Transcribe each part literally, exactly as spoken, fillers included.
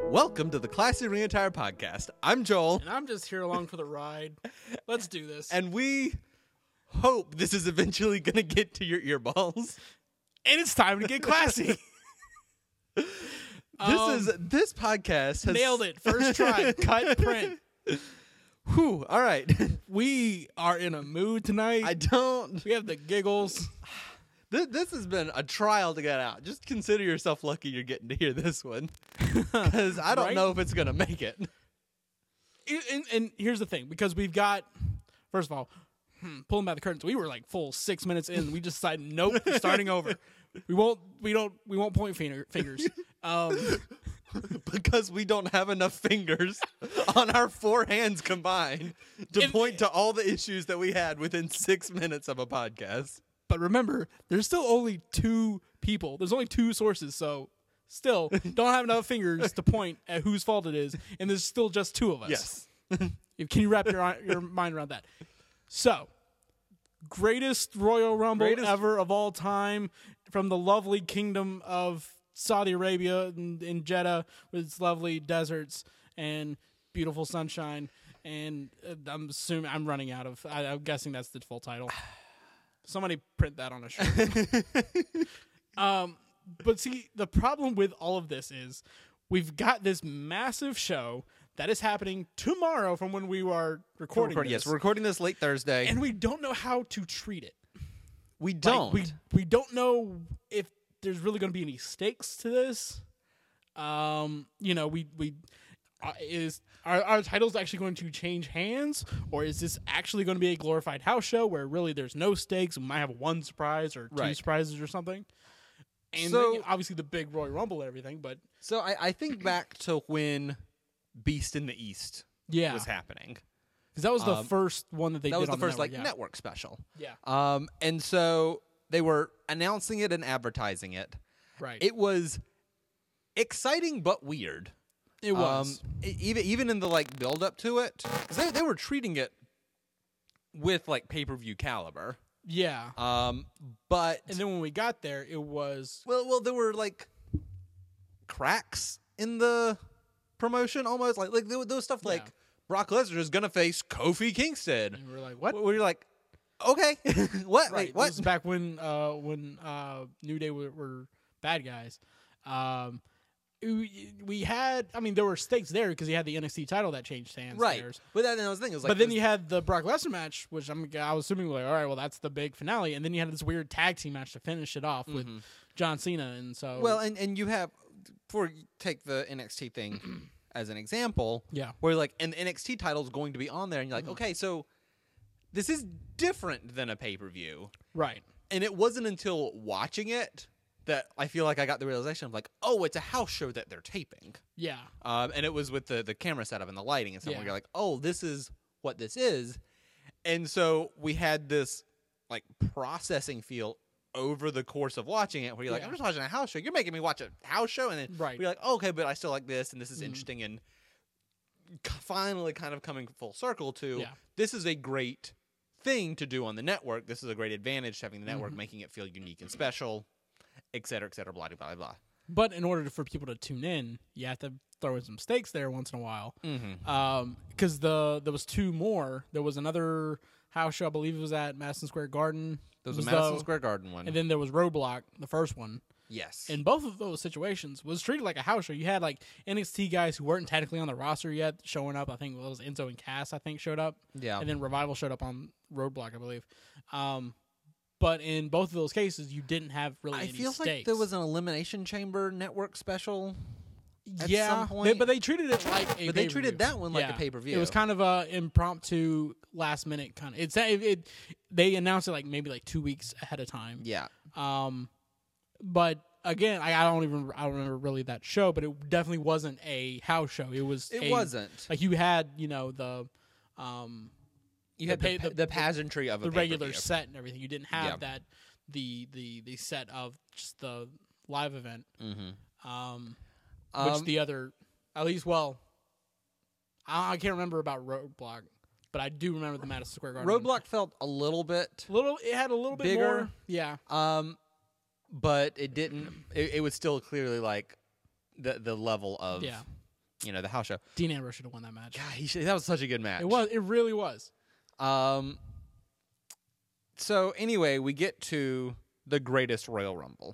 Welcome to the Classy Ring Attire Podcast. I'm Joel. And I'm just here along for the ride. Let's do this. And we hope this is eventually going to get to your earballs. And it's time to get classy. This Um, is this podcast has Nailed it. First try. Cut, print. Whew, all right. We are in a mood tonight. I don't we have the giggles. this, this has been a trial to get out. Just consider yourself lucky you're getting to hear this one. Cuz I don't Right? know if it's going to make it. And, and, and here's the thing, because we've got, first of all, hmm, pulling back the curtains. We were like full six minutes in. We just decided, nope, we're starting over. We won't. We don't. We won't point finger, fingers. Um, Because we don't have enough fingers on our four hands combined to If- point to all the issues that we had within six minutes of a podcast. but remember, there's still only two people. There's only two sources, so still don't have enough fingers to point at whose fault it is, and there's still just two of us. Yes. Can you wrap your your mind around that? So, greatest Royal Rumble Greatest- ever of all time from the lovely kingdom of Saudi Arabia in, in Jeddah with its lovely deserts and beautiful sunshine. And uh, I'm assuming I'm running out of. I, I'm guessing that's the full title. Somebody print that on a shirt. um, but see, the problem with all of this is we've got this massive show that is happening tomorrow from when we are recording Record- this. yes, we're recording this late Thursday. And we don't know how to treat it. we Like, don't. we we don't know if there's really going to be any stakes to this. Um, you know, we we uh, is are our titles actually going to change hands, or is this actually going to be a glorified house show where really there's no stakes? We might have one surprise or two Right. surprises or something. And So- then, obviously the big Royal Rumble and everything, but so I, I think back to when Beast in the East yeah, was happening. because that was the um, first one that they That did was the on first network, like yeah. network special. Yeah, Um, and so they were announcing it and advertising it. right. It was exciting but weird. It was. Um, e- even even in the like build up to it, 'cause they they were treating it with like pay per view caliber. yeah. Um, but And then when we got there, it was well, well, there were like cracks in the promotion, almost like like there, was- there was stuff like Yeah. Brock Lesnar is gonna face Kofi Kingston. and we were like, what? Where you're like, okay, what? Right. Wait, what? This was back when uh when uh New Day were, were bad guys. Um we, we had I mean there were stakes there because you had the N X T title that changed hands. Right. Theirs. But then I was thinking, it was like, But then it was- you had the Brock Lesnar match, which I'm I was assuming like, all right, well that's the big finale, and then you had this weird tag team match to finish it off with John Cena, and so well, and and you have before you take the N X T thing as an example, yeah, where like and the N X T title is going to be on there, and you're like, okay, so this is different than a pay per view, right, and it wasn't until watching it that I feel like I got the realization of like, oh, it's a house show that they're taping, yeah, um, and it was with the the camera setup and the lighting and stuff. Yeah. Where you're like, oh, this is what this is, and so we had this like processing feel over the course of watching it, where you're like, Yeah. I'm just watching a house show. You're making me watch a house show, and then Right. you're like, oh, okay, but I still like this, and this is Mhm. interesting, and c- finally, kind of coming full circle to Yeah. this is a great thing to do on the network. This is a great advantage to having the network, Mhm. making it feel unique and special, et cetera, et cetera, blah blah blah blah. But in order for people to tune in, you have to throw in some stakes there once in a while. Mm-hmm. Um, because the there was two more. There was another house show, I believe it was at Madison Square Garden. There was Was a Madison the- Square Garden one. And then there was Roadblock, the first one. yes. And both of those situations was treated like a house show. You had like N X T guys who weren't technically on the roster yet showing up. I think it was Enzo and Cass, I think, showed up. yeah. And then Revival showed up on Roadblock, I believe. Um, but in both of those cases, you didn't have really I any feel stakes. like there was an Elimination Chamber network special. at yeah, some they- point. but they treated it like a But they pay-per-view. treated that one like a Yeah. pay-per-view. It was kind of a impromptu, last minute kind of. It's it, it. They announced it like maybe like two weeks ahead of time. Yeah. Um, but again, I, I don't even I don't remember really that show, but it definitely wasn't a house show. It was. It a- wasn't. like you had you know the, um, You the had pay- the, the- the pageantry of a the regular pay-per-view. set and everything. You didn't have Yeah. that the the the set of just the live event. Mm-hmm. Um, which Um, the other, at least, well, I, I can't remember about Roadblock, but I do remember the Madison Square Garden. Roadblock felt a little bit, little, it had a little bit bigger. more, yeah, um, but it didn't. It, it was still clearly like the the level of yeah. you know, the house show. Dean Ambrose should have won that match. God, he should, that was such a good match. It was. It really was. Um. So anyway, we get to the Greatest Royal Rumble,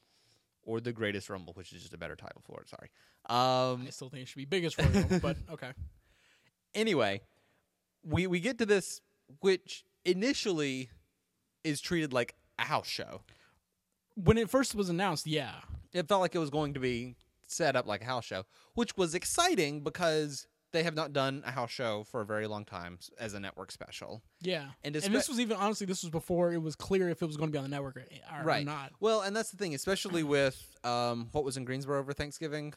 or the Greatest Rumble, which is just a better title for it. Sorry. Um. I still think it should be biggest Royal Rumble, but okay. Anyway, we we get to this, which initially is treated like a house show. When it first was announced, yeah, It felt like it was going to be set up like a house show, which was exciting because they have not done a house show for a very long time as a network special. yeah. And, And, espe- this was even honestly, this was before it was clear if it was going to be on the network or, or right. not. Well, and that's the thing, especially with um, what was in Greensboro over Thanksgiving.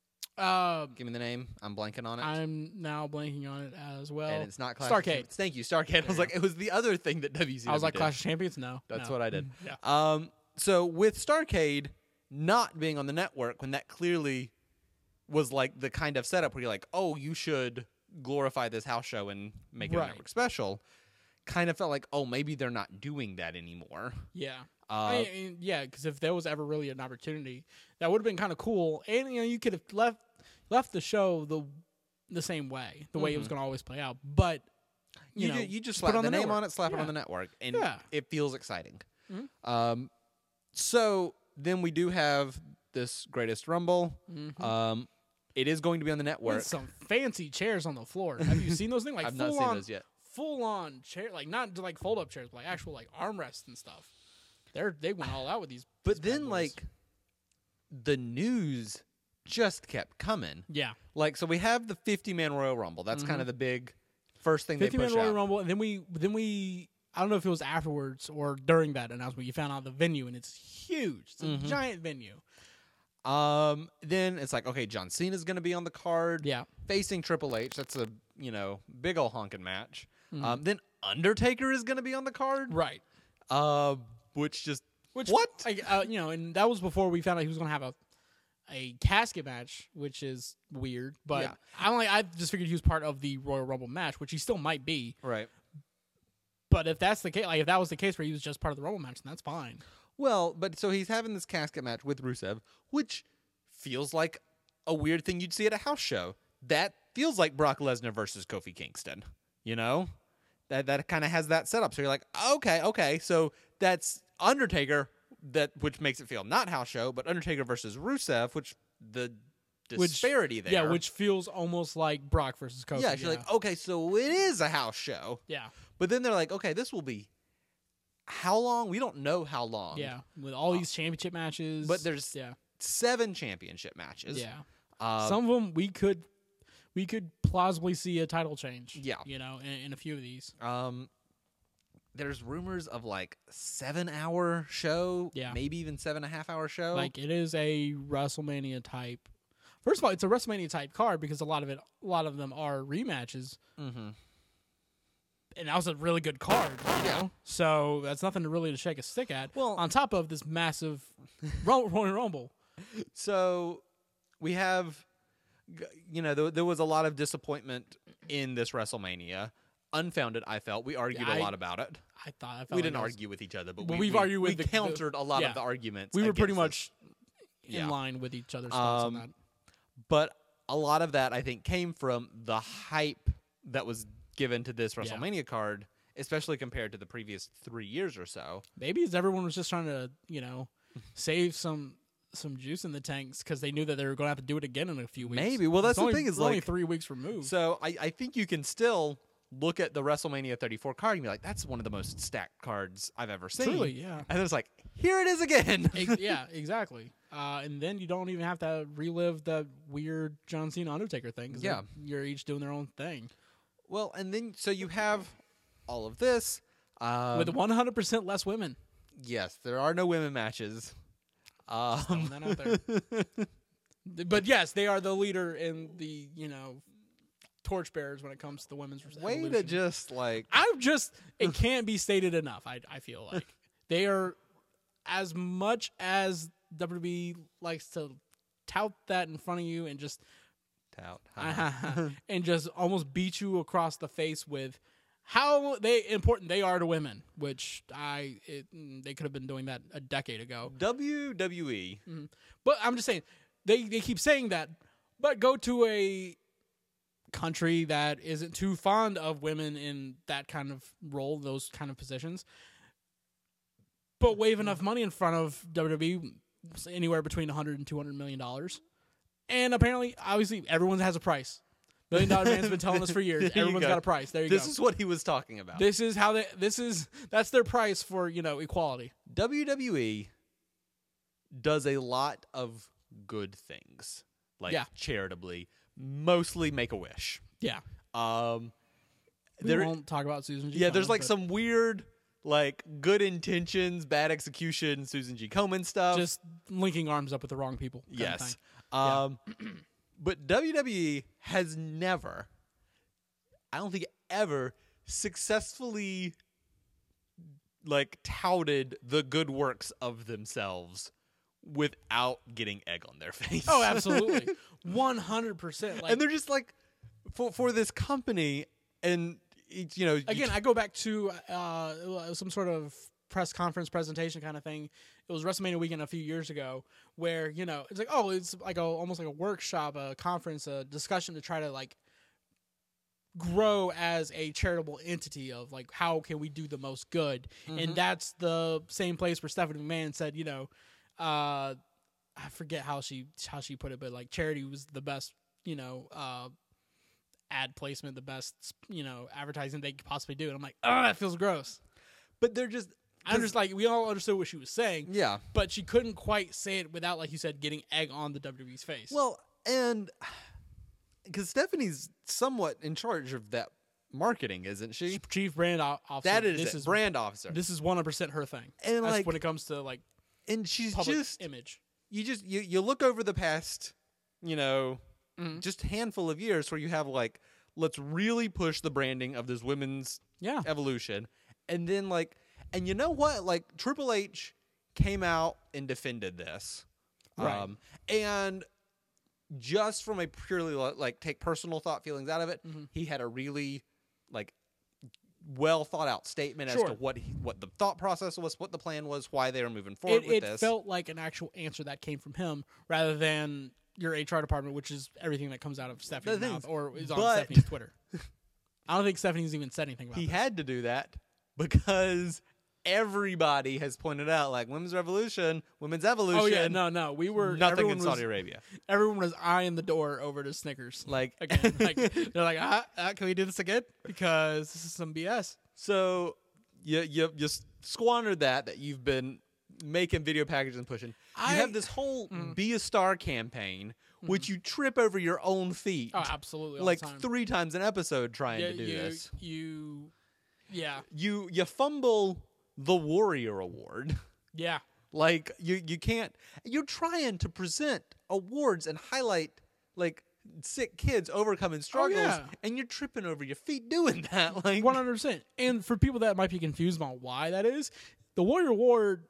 Uh, Give me the name. I'm blanking on it. I'm now blanking on it as well. and it's not Clash Starcade. of Champions. Thank you, Starcade. I was like, it was the other thing that W C W I was like, did. Clash of Champions? No. That's no. what I did. Yeah. Um, so with Starcade not being on the network, when that clearly was like the kind of setup where you're like, oh, you should glorify this house show and make it Right. a network special, kind of felt like, oh, maybe they're not doing that anymore. Yeah. Uh, I mean, yeah, because if there was ever really an opportunity, that would have been kind of cool. And, you know, you could have left left the show the the same way, the way it was going to always play out. But, you, you, know, ju- you just put slap on the, the name network. on it, slap it Yeah. on the network, and Yeah. it feels exciting. Mhm. Um, so then we do have this Greatest Rumble. Mhm. Um, it is going to be on the network. With some fancy chairs on the floor. Have you seen those things? Like I've full not seen on, those yet. Full on chair, like not like fold up chairs, but like actual like armrests and stuff. They're they went all out with these. But these bad then, boys. like, the news just kept coming. yeah, Like, so we have the fifty-man Royal Rumble. That's kind of the big first thing they fifty man push Royal out. Rumble, and then we then we I don't know if it was afterwards or during that announcement you found out the venue, and it's huge. It's a Mhm. giant venue. Um, then it's like, okay, John Cena's going to be on the card, Yeah, facing Triple H. That's a you know big ol' honking match. Mhm. Um, then Undertaker is going to be on the card. right. Uh, which just Which what? I, uh, you know, and that was before we found out he was going to have a a casket match, which is weird. But Yeah. I don't like. I just figured he was part of the Royal Rumble match, which he still might be. Right. But if that's the case, like if that was the case where he was just part of the Rumble match, then that's fine. Well, but so he's having this casket match with Rusev, which feels like a weird thing you'd see at a house show. That feels like Brock Lesnar versus Kofi Kingston. You know, that that kind of has that setup. So you're like, okay, okay, so that's Undertaker, that which makes it feel not house show, but Undertaker versus Rusev, which the Which- disparity there. Yeah, which feels almost like Brock versus Kofi. yeah, you're like, okay, so it is a house show. yeah, But then they're like, okay, this will be how long? We don't know how long. yeah, with all these championship matches. But there's yeah, seven championship matches. yeah. Uh, Some of them we could we could plausibly see a title change. Yeah. you know, in, in a few of these. Um, there's rumors of like seven hour show, Yeah. maybe even seven and a half hour show. Like it is a WrestleMania type. First of all, it's a WrestleMania type card because a lot of it, a lot of them are rematches, mm-hmm. and that was a really good card. You Yeah. know? So that's nothing to really to shake a stick at. Well- on top of this massive Ro- Royal Rumble. So we have, g- you know, there, there was a lot of disappointment in this WrestleMania. Unfounded, I felt. We argued I- a lot about it. I thought I felt We like didn't it was- argue with each other, but Well, we, we've we, argued with we the- the- countered a lot yeah. of the arguments. We were pretty against this. much in Yeah. line with each other's thoughts Um, on that. But a lot of that, I think, came from the hype that was given to this Yeah. WrestleMania card, especially compared to the previous three years or so. Maybe it's everyone was just trying to, you know, save some some juice in the tanks because they knew that they were going to have to do it again in a few weeks. Maybe. Well, It's that's the only- thing is, we're only like- three weeks removed. So I, I think you can still look at the WrestleMania thirty-four card and be like, that's one of the most stacked cards I've ever seen. Truly, yeah. And then it's like, here it is again. Ex- yeah, exactly. Uh, and then you don't even have to relive the weird John Cena Undertaker thing. 'Cause Yeah. they're- you're each doing their own thing Well, and then, so you have all of this. Um, with one hundred percent less women. yes, there are no women matches. Um, Throwing that out there. But yes, they are the leader in the you know torchbearers when it comes to the women's way to evolution. just like, I'm just it can't be stated enough. I I feel like they are as much as W W E likes to tout that in front of you and just tout. and just almost beat you across the face with how they important they are to women, which I it, mm, they could have been doing that a decade ago. W W E. But I'm just saying they they keep saying that, But go to a country that isn't too fond of women in that kind of role, those kind of positions, but wave enough money in front of W W E, anywhere between one hundred and two hundred million dollars. And apparently, obviously, everyone has a price. Million Dollar Man's been telling us for years. Everyone's go. got a price. There you this go. is what he was talking about. This is how they. This is that's their price for, you know, equality. W W E does a lot of good things, like Yeah. charitably, mostly Make-A-Wish. Yeah. Um, We there, won't talk about Susan G. yeah, there's Komen, like but some weird, like good intentions, bad execution, Susan G. Komen stuff. just linking arms up with the wrong people. kind of yes. thing. Um, but W W E has never, I don't think ever, successfully like touted the good works of themselves without getting egg on their face. Oh, absolutely, one hundred percent. Like And they're just like, for for this company, and it's, you know, you again, I go back to uh, some sort of press conference presentation kind of thing. It was WrestleMania weekend a few years ago, where, you know, it's like, oh, it's like a almost like a workshop, a conference, a discussion to try to like grow as a charitable entity of like how can we do the most good, and that's the same place where Stephanie McMahon said, you know, uh, I forget how she how she put it, but like charity was the best, you know, uh, ad placement, the best, you know, advertising they could possibly do. And I'm like, oh, that feels gross. but they're just, I just like we all understood what she was saying, yeah. but she couldn't quite say it without, like you said, getting egg on the W W E's face. Well, and because Stephanie's somewhat in charge of that marketing, isn't she? Chief brand o- officer. That is this it, is brand officer. This is one hundred percent her thing. And, That's like- when it comes to like and she's public just image. you just you, you look over the past, you know, Mhm. just handful of years where you have like, let's really push the branding of this women's Yeah. evolution, and then like, and you know what, like Triple H came out and defended this, Right. um, and just from a purely li- like take personal thought feelings out of it, Mhm. he had a really like well thought out statement as Sure. to what he, what the thought process was, what the plan was, why they were moving forward It, with it this. felt like an actual answer that came from him rather than your H R department, which is everything that comes out of Stephanie's The thing mouth is, or is on but- Stephanie's Twitter. I don't think Stephanie's even said anything about he this. had to do that because everybody has pointed out, like, women's revolution, women's evolution. Oh yeah, no, no, we were nothing everyone in was, Saudi Arabia. Everyone was eyeing the door over to Snickers. Like, Again, like they're like, ah, ah, can we do this again? Because this is some B S. so you you you squandered that that you've been making video packages and pushing. I- you have this whole Be a Star campaign, which you trip over your own feet, Oh, absolutely, all like the time. three times an episode trying yeah, to do you, this. you, yeah, You you fumble the Warrior Award. yeah. Like you, you can't. You're trying to present awards and highlight like sick kids overcoming struggles, yeah. and you're tripping over your feet doing that. Like One hundred percent. And for people that might be confused on why that is, the Warrior Award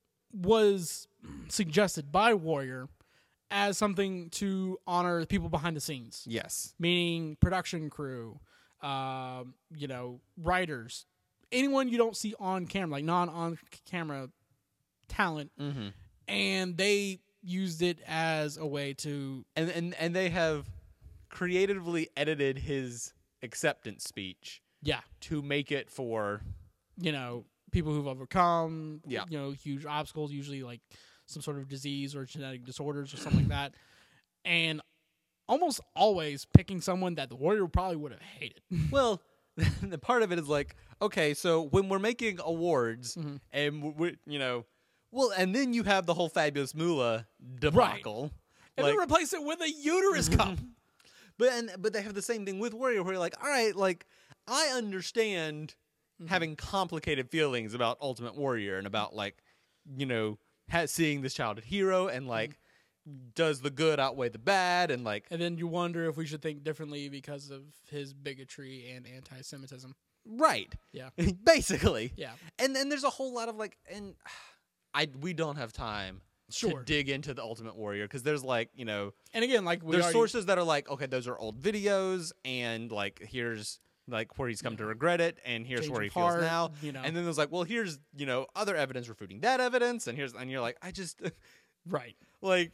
was suggested by Warrior as something to honor the people behind the scenes, yes, meaning production crew, um, you know, writers, anyone you don't see on camera, like non on camera talent, mm-hmm. and they used it as a way to and and and they have creatively edited his acceptance speech yeah, to make it for you know, people who've overcome, Yeah. you know, huge obstacles, usually like some sort of disease or genetic disorders or something like that. And almost always picking someone that the Warrior probably would have hated. well. The part of it is like, okay, so when we're making awards Mm-hmm. and we you know, well, and then you have the whole Fabulous Moolah debacle. And like, then replace it with a uterus cup. But and but they have the same thing with Warrior, where you're like, all right, like I understand Mm-hmm. having complicated feelings about Ultimate Warrior and about like, you know, ha- seeing this childhood hero and like, Mm-hmm. does the good outweigh the bad and like, And then you wonder if we should think differently because of his bigotry and anti-Semitism. right, Yeah. basically, Yeah. And then there's a whole lot of like, and I we don't have time Sure. to dig into the Ultimate Warrior because there's like, you know, And again, like we there's already, sources that are like, okay, those are old videos, and like here's like where he's come to regret it, and here's Change where he of feels heart, now, you know. and then there's like, well, here's you know other evidence refuting that evidence, and here's and you're like, I just right. like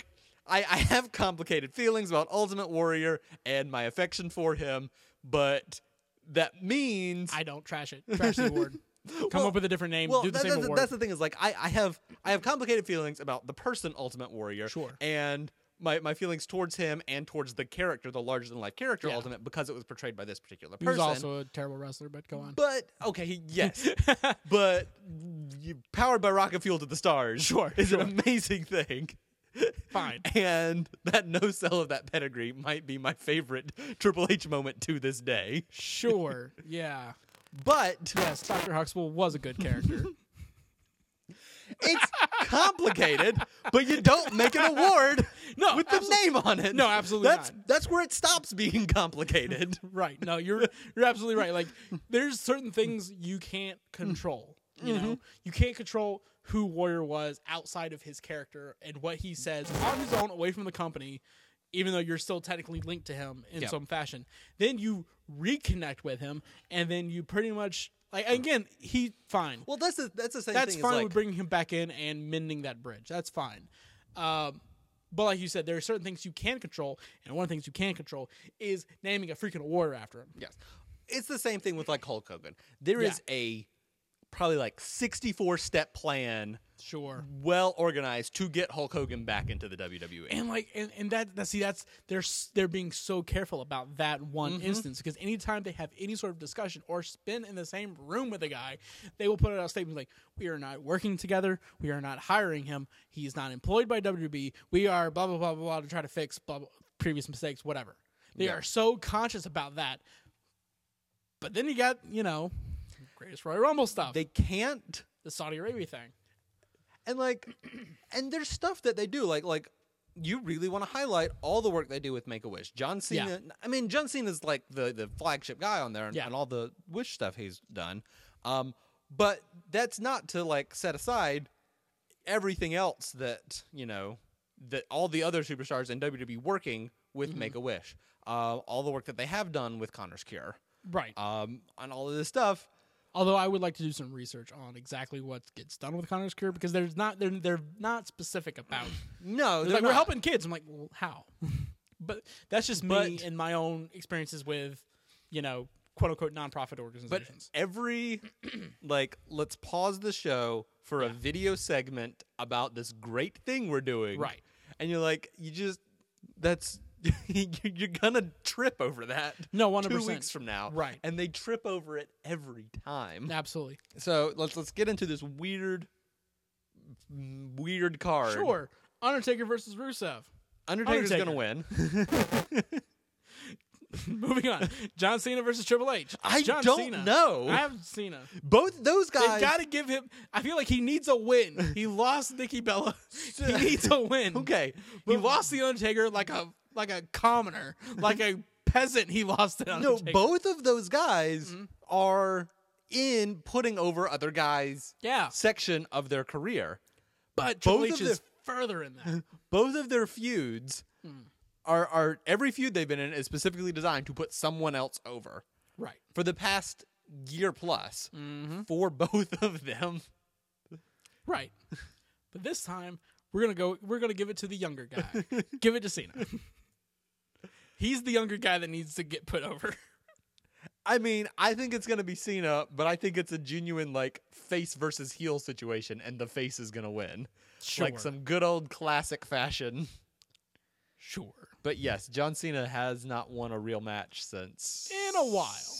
I, I have complicated feelings about Ultimate Warrior and my affection for him, but that means I don't trash it. Trash the award. Come Well- up with a different name. well, do the that- same that's, award. that's the thing is like I, I have I have complicated feelings about the person Ultimate Warrior, Sure. and my, my feelings towards him and towards the character, the larger than life character Yeah. Ultimate, because it was portrayed by this particular He person. was also a terrible wrestler, but go on. But okay, he- yes, but you, powered by rocket fuel to the stars, Sure, is sure. an amazing thing. Fine. And that no sell of that pedigree might be my favorite Triple H moment to this day. Sure. Yeah. But Yes, Doctor Huxtable was a good character. it's complicated, but you don't make an award No, with the absol- name on it. No, absolutely That's not. that's where it stops being complicated. Right. No, you're you're absolutely right. Like there's certain things you can't control. You know, you can't control who Warrior was outside of his character and what he says on his own away from the company, even though you're still technically linked to him in Yep. some fashion. Then you reconnect with him, and then you pretty much like again he fine. Well, that's the, that's the same That's thing. fine as like, with bringing him back in and mending that bridge. That's fine. Um, but like you said, there are certain things you can control, and one of the things you can control is naming a freaking award after him. yes, it's the same thing with like Hulk Hogan. There is a probably like sixty-four step plan, Sure. well organized to get Hulk Hogan back into the W W E. And like, and, and that, that see, that's they're s- they're being so careful about that one Mm-hmm. instance because anytime they have any sort of discussion or spin in the same room with a guy, they will put out statements like, "We are not working together. We are not hiring him. He is not employed by W W E. We are blah blah blah blah blah to try to fix blah, blah, previous mistakes, whatever." They Yeah. are so conscious about that. But then you got you know, Greatest Royal Rumble stuff, They can't. the Saudi Arabia thing. And like, and there's stuff that they do. Like, like you really want to highlight all the work they do with Make a Wish. John Cena. Yeah. I mean, John Cena's like the the flagship guy on there, and, Yeah. and all the Wish stuff he's done. Um, but that's not to like set aside everything else that you know that all the other superstars in W W E working with Mm-hmm. Make a Wish. Uh, all the work that they have done with Connor's Cure. Right. Um, and all of this stuff. Although I would like to do some research on exactly what gets done with Connor's Cure because there's not they're they're not specific about. No, They're they're like we're not. helping kids. I'm like, well, how? But that's just me But- and my own experiences with, you know, quote unquote nonprofit But organizations. every, like, let's pause the show for a video segment about this great thing we're doing. Right. And you're like, you just, that's, you're gonna trip over that. No, one hundred Two percent. weeks from now. Right. And they trip over it every time. Absolutely. So let's let's get into this weird, weird card. Sure. Undertaker versus Rusev. Undertaker's Undertaker. gonna win. Moving on. John Cena versus Triple H. I John don't Cena. know. I have Cena. Both those They've guys. got to give him. I feel like he needs a win. He lost Nikki Bella. He needs a win. Okay. He but- lost the Undertaker like a like a commoner, like a peasant. He lost the No, Undertaker. both of those guys are in putting over other guys' Yeah, section of their career. but Triple both H of is further in that. Both of their feuds are are every feud they've been in is specifically designed to put someone else over. Right. For the past year plus, for both of them. Right. But this time we're gonna go. We're gonna give it to the younger guy. Give it to Cena. He's the younger guy that needs to get put over. I mean, I think it's gonna be Cena, but I think it's a genuine like face versus heel situation, and the face is gonna win. Sure. Like some good old classic fashion. Sure. But yes, John Cena has not won a real match since In a while.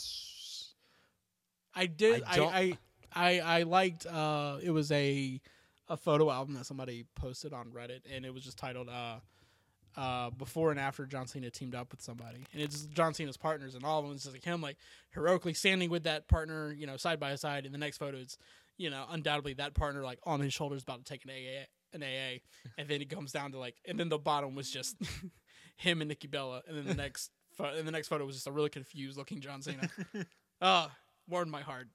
I did. I I don't- I, I, I liked. Uh, it was a a photo album that somebody posted on Reddit, and it was just titled uh, uh, "Before and After John Cena teamed up with somebody," and it's John Cena's partners, and all of them is just like him, like heroically standing with that partner, you know, side by side. And the next photo is, you know, undoubtedly that partner like on his shoulders about to take an A A, an A A, and then it comes down to like, and then the bottom was just him and Nikki Bella, and then the next, pho- and the next photo was just a really confused looking John Cena. Ah. Warmed my heart.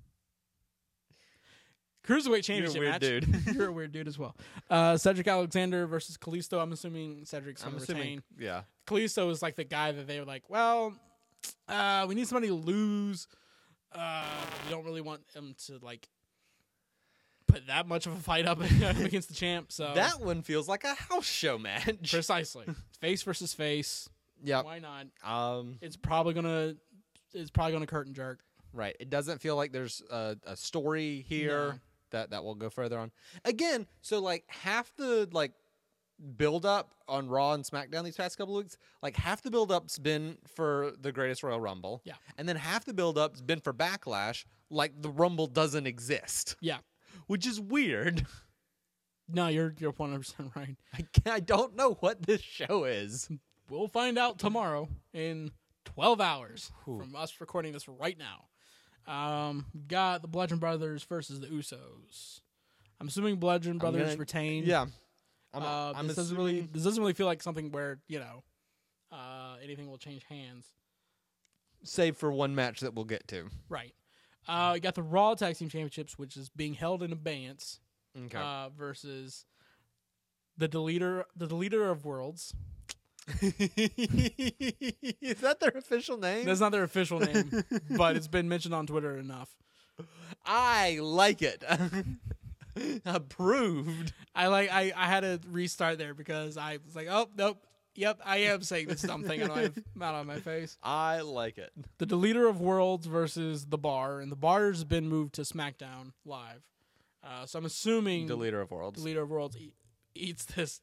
Cruiserweight Championship weird match. dude. You're a weird dude as well. Uh, Cedric Alexander versus Kalisto. I'm assuming Cedric's I'm going to assuming, retain. yeah. Kalisto is like the guy that they were like, well, uh, we need somebody to lose. Uh, we don't really want him to like put that much of a fight up against the champ. So That one feels like a house show match. precisely face versus face. Yep. Why not? Um, It's probably gonna it's probably gonna curtain jerk. right. It doesn't feel like there's a, a story here No. that that will go further on. Again, so like half the like build up on Raw and SmackDown these past couple of weeks, like half the build up's been for the Greatest Royal Rumble. Yeah. And then half the build up's been for Backlash, like the Rumble doesn't exist, Yeah. which is weird. No, you're you're one hundred percent right. I, can't- I don't know what this show is. We'll find out tomorrow in twelve hours Whew. from us recording this right now. Um, we've got the Bludgeon Brothers versus the Usos. I'm assuming Bludgeon Brothers gonna- retain. Yeah. I'm, Uh, I'm this doesn't assuming- really this doesn't really feel like something where you know uh, anything will change hands. save for one match that we'll get to. Right. Uh, you got the Raw Tag Team Championships, which is being held in abeyance, Okay. uh, versus the deleter the deleter of worlds. Is that their official name? That's not their official name, but it's been mentioned on Twitter enough. I like it. Approved. I like I, I had to restart there because I was like, oh nope, yep, I am saying this dumb thing out of my, out of my face. I like it. The Deleter of Worlds versus the Bar, and the Bar's been moved to SmackDown Live. Uh, so I'm assuming The leader of worlds. Deleter of Worlds e- eats this.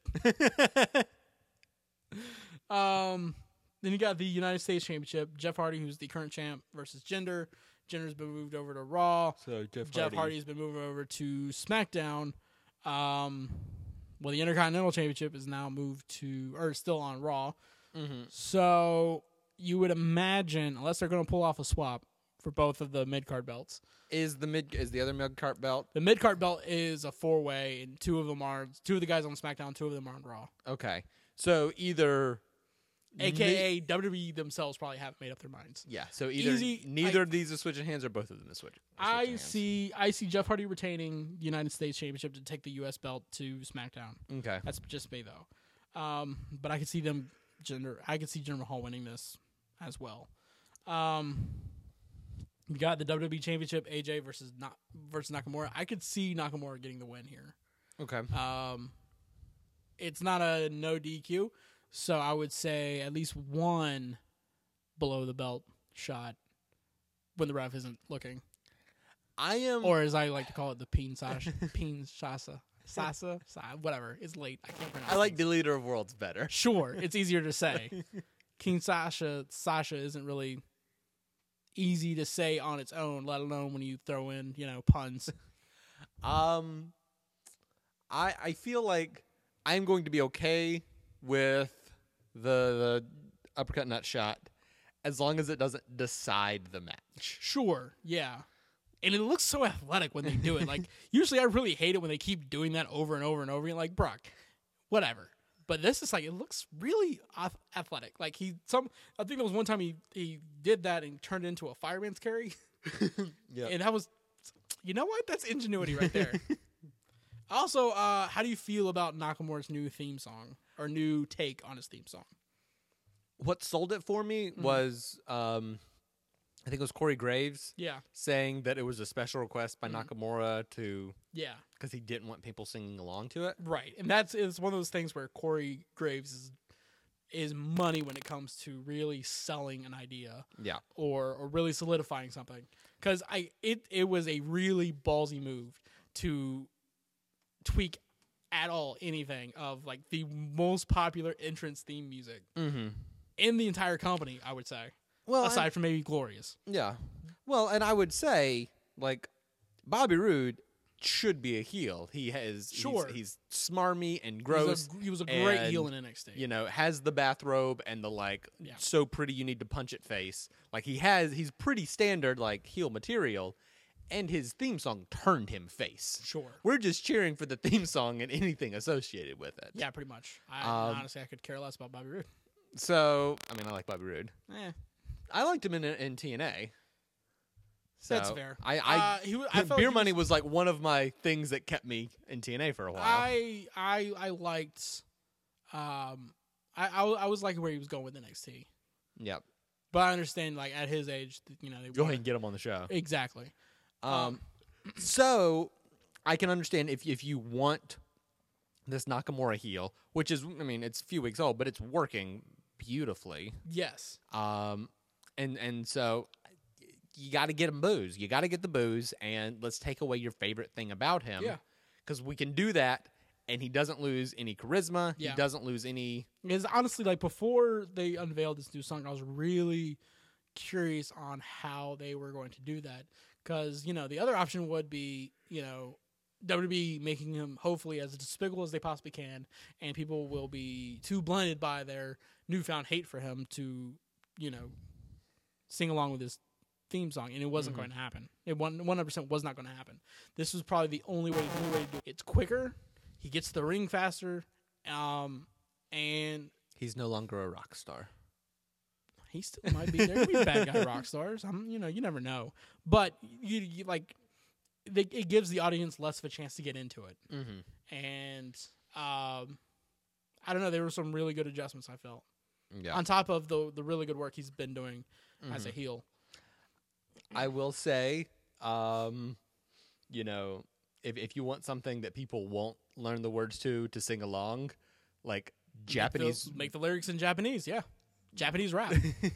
um, then you got the United States Championship. Jeff Hardy, who's the current champ, versus Jinder. Jinder's been moved over to Raw. So Jeff, Jeff Hardy's been moved over to SmackDown. Um, well, the Intercontinental Championship is now moved to, or still on Raw. Mm-hmm. So you would imagine, unless they're going to pull off a swap for both of the mid card belts, Is the mid is the other mid cart belt? the mid card belt is a four way, and two of them are two of the guys on SmackDown, two of them are on Raw. Okay. So either A K A W W E themselves probably haven't made up their minds. Yeah, so either Easy- neither I- of these are switching hands or both of them are switch, are I switching hands. see. I see Jeff Hardy retaining the United States Championship to take the U S belt to SmackDown. Okay. That's just me though. Um, but I could see them. Jinder, I could see Jinder Mahal winning this as well. Um, we got the W W E Championship, A J versus not versus Nakamura. I could see Nakamura getting the win here. Okay. Um, it's not a no D Q, so I would say at least one below the belt shot when the ref isn't looking, I am or as I like to call it, the peen sash, peen shasa, sasa, sa- whatever. It's late. I can't pronounce. I like things. the leader of worlds better. Sure, it's easier to say. King Sasha, Sasha isn't really easy to say on its own, let alone when you throw in, you know, puns. Um, I I feel like I'm going to be okay with the the uppercut nut shot as long as it doesn't decide the match. Sure, yeah. And it looks so athletic when they do it. Like, usually I really hate it when they keep doing that over and over and over again. Like, Brock, whatever. But this is like, it looks really ath- athletic. Like, he, some, I think there was one time he, he did that and turned it into a fireman's carry. Yeah. And that was, you know what? That's ingenuity right there. Also, uh, how do you feel about Nakamura's new theme song or new take on his theme song? What sold it for me Mm-hmm. was um, I think it was Corey Graves Yeah, saying that it was a special request by Mhm. Nakamura to yeah, because he didn't want people singing along to it. right. And that's is one of those things where Corey Graves is is money when it comes to really selling an idea Yeah. or or really solidifying something. Because I it it was a really ballsy move to tweak at all anything of like the most popular entrance theme music Mm-hmm. in the entire company, I would say. Well, Aside from maybe Glorious. yeah. Well, and I would say like Bobby Roode should be a heel. He has Sure. He's, he's smarmy and He gross. was a, he was a great and, heel in N X T. You know, has the bathrobe and the like Yeah. so pretty you need to punch it face. Like he has he's pretty standard like heel material, and his theme song turned him face. Sure. We're just cheering for the theme song and anything associated with it. Yeah, pretty much. I Um, honestly I could care less about Bobby Roode. So I mean I like Bobby Roode. Eh, I liked him in in T N A. So that's fair. I, I uh, he, wa- I felt Beer like he Money was, was like one of my things that kept me in T N A for a while. I I I liked um I, I I was liking where he was going with N X T. Yep. But I understand like at his age, th- you know, they Go wanna- ahead and get him on the show. Exactly. Um, so I can understand if if you want this Nakamura heel, which is, I mean, it's a few weeks old, but it's working beautifully. Yes. Um, and and so you got to get him booze. You got to get the booze, and let's take away your favorite thing about him. Yeah. Because we can do that, and he doesn't lose any charisma. Yeah. He doesn't lose any. Because honestly, like before they unveiled this new song, I was really curious on how they were going to do that. Because, you know, the other option would be, you know, W W E making him hopefully as despicable as they possibly can, and people will be too blinded by their newfound hate for him to, you know, sing along with his theme song, and it wasn't Mm-hmm. going to happen. It one hundred percent was not going to happen. This was probably the only way, the only way to do it. It's quicker, he gets to the ring faster, um, and He's no longer a rock star. he still might be. There could be bad guy rock stars. I'm, you know, you never know. But you, you like, they, it gives the audience less of a chance to get into it. Mm-hmm. And um, I don't know. There were some really good adjustments. I felt Yeah. on top of the the really good work he's been doing as a Mm-hmm. heel. I will say, um, you know, if if you want something that people won't learn the words to to sing along, like Japanese, make the, make the lyrics in Japanese. Yeah, Japanese rap.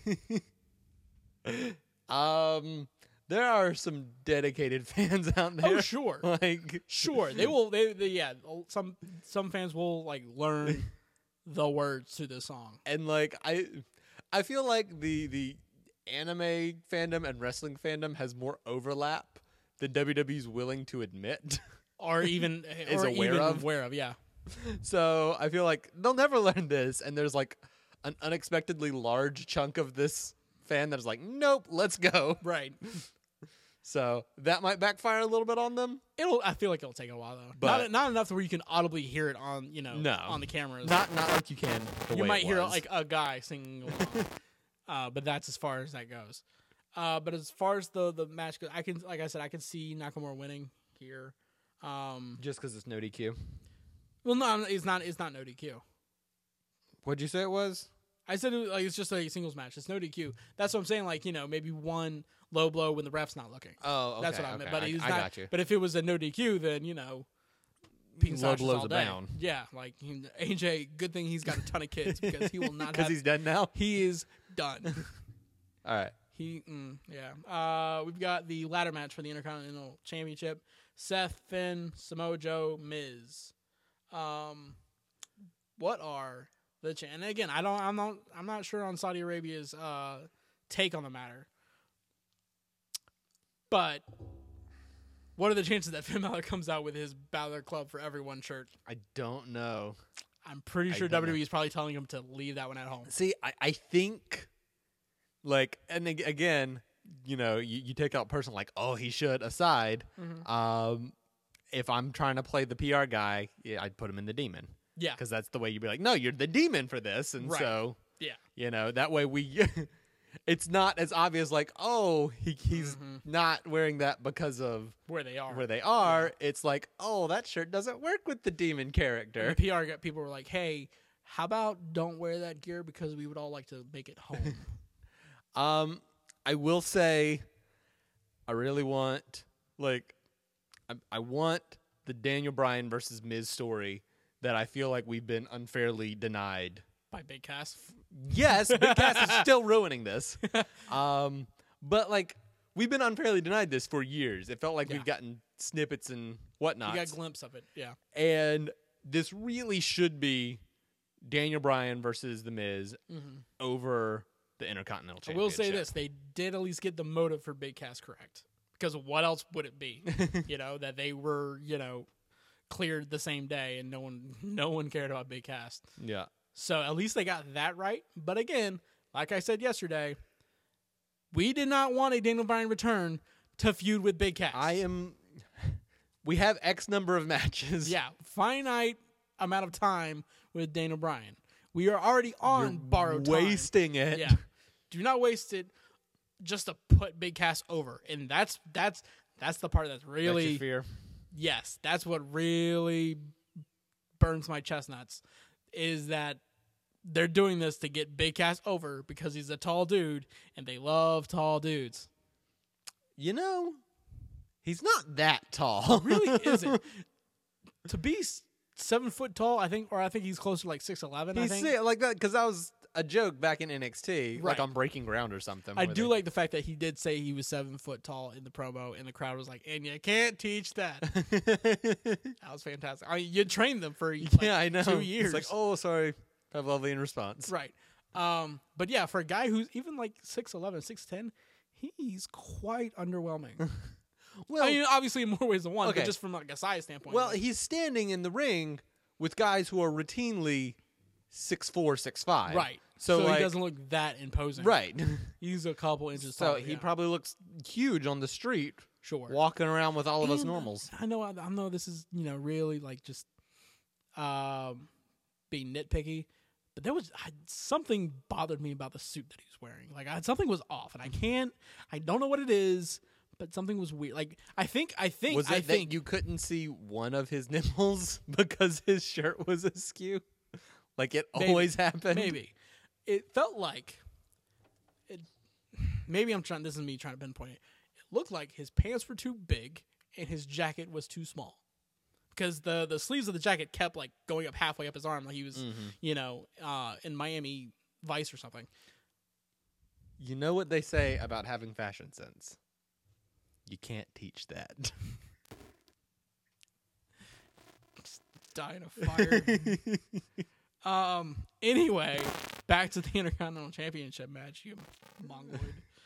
um, there are some dedicated fans out there. Oh sure, Like, sure. They will. They, they yeah. Some some fans will like learn the words to the song. and like I, I feel like the the anime fandom and wrestling fandom has more overlap than W W E's willing to admit. Or even Is or aware even of. aware of, yeah. So I feel like they'll never learn this, and there's like an unexpectedly large chunk of this fan that is like, nope, let's go. Right. So that might backfire a little bit on them. It'll. I feel like it'll take a while though. But- not not enough to where you can audibly hear it on you know No. on the cameras. Not not like you can. The you way might it hear was. like a guy singing along. uh, but that's as far as that goes. Uh, but as far as the the match goes, I can like I said, I can see Nakamura winning here. Um, just because it's no D Q. well, no, it's not. It's not no D Q. What'd you say it was? I said it, like it's just a singles match. It's no D Q. That's what I'm saying. Like you know, maybe one low blow when the ref's not looking. Oh, okay, That's what I okay. meant. But he's I, not. I got you. But if it was a no D Q, then you know, Pete Low Sacha's blows all day. abound. Yeah, like he- A J. Good thing he's got a ton of kids because he will not Because have. he's dead now. He is done. All right. He, mm, yeah. Uh, we've got the ladder match for the Intercontinental Championship: Seth, Finn, Samoa Joe, Miz. Um, what are the cha- and again, I don't, I'm not, I'm not sure on Saudi Arabia's uh take on the matter, but what are the chances that Finn Balor comes out with his Balor Club for Everyone shirt? I don't know. I'm pretty I sure don't W W E know. is probably telling him to leave that one at home. See, I, I think, like, and ag- again, you know, you, you take out person like, oh, he should aside. Mhm. Um, if I'm trying to play the P R guy, yeah, I'd put him in the demon Yeah, because that's the way you'd be like, no, you're the demon for this, and Right. so yeah, you know that way we, it's not as obvious like, oh, he he's Mhm. not wearing that because of where they are. where they are. It's like, oh, that shirt doesn't work with the demon And character. the P R got people were like, "Hey, how about don't wear that gear because we would all like to make it home." Um, I will say, I really want like, I, I want the Daniel Bryan versus Miz story that I feel like we've been unfairly denied. By Big Cass. Yes, Big Cass is still ruining this. Um, but like we've been unfairly denied this for years. It felt like Yeah. we've gotten snippets and You whatnot, got a glimpse of it. Yeah. and this really should be Daniel Bryan versus The Miz Mm-hmm. over the Intercontinental I Championship. will say this: they did at least get the motive for Big Cass correct. Because what else would it be? you know that they were, you know, cleared the same day, and no one, no one cared about Big Cass. Yeah. So at least they got that right. But again, like I said yesterday, we did not want a Daniel Bryan return to feud with Big Cass. I am. We have X number of matches. Yeah, finite amount of time with Daniel Bryan. We are already on You're borrowed time. wasting it. Yeah, do not waste it just to put Big Cass over, and that's that's that's the part that's That's really your fear. yes, that's what really burns my chestnuts is that they're doing this to get Big Cass over because he's a tall dude, and they love tall dudes. You know, He's not that tall. Really isn't. To be s- seven foot tall, I think, or I think he's closer to like six eleven. I He's think. si- like that because that was a joke back in N X T, Right. like on Breaking Ground or something. I where do they- like the fact that he did say he was seven foot tall in the promo, and the crowd was like, "And you can't teach that." That was fantastic. I mean, you trained them for like, yeah, I know. two years. It's like, oh, sorry, have lovely in response. Right. Um, but yeah, for a guy who's even like six eleven, six ten, he's quite underwhelming. Well, I mean, obviously in more ways than one, okay. but just from like a size standpoint. well, like, he's standing in the ring with guys who are routinely six four, six five. right. So, So, like, he doesn't look that imposing. right. He's a couple inches so tall. he yeah. probably looks huge on the street, sure. walking around with all of us And normals. I know. I, I know this is you know really like just um being nitpicky, but there was I, something bothered me about the suit that he was wearing. Like I, something was off, and I can't. I don't know what it is, but something was weird. Like I think. I think. Was it I that think you couldn't see one of his nipples because his shirt was askew? Like it Maybe. always happened? maybe it felt like it. Maybe I'm trying. This is me trying to pinpoint it. It looked like his pants were too big and his jacket was too small. Because the, the sleeves of the jacket kept like going up halfway up his arm, like he was, Mm-hmm. you know, uh, in Miami Vice or something. You know what they say about having fashion sense? You can't teach that. Just dying of fire. um. Anyway, back to the Intercontinental Championship match. You mongoloid.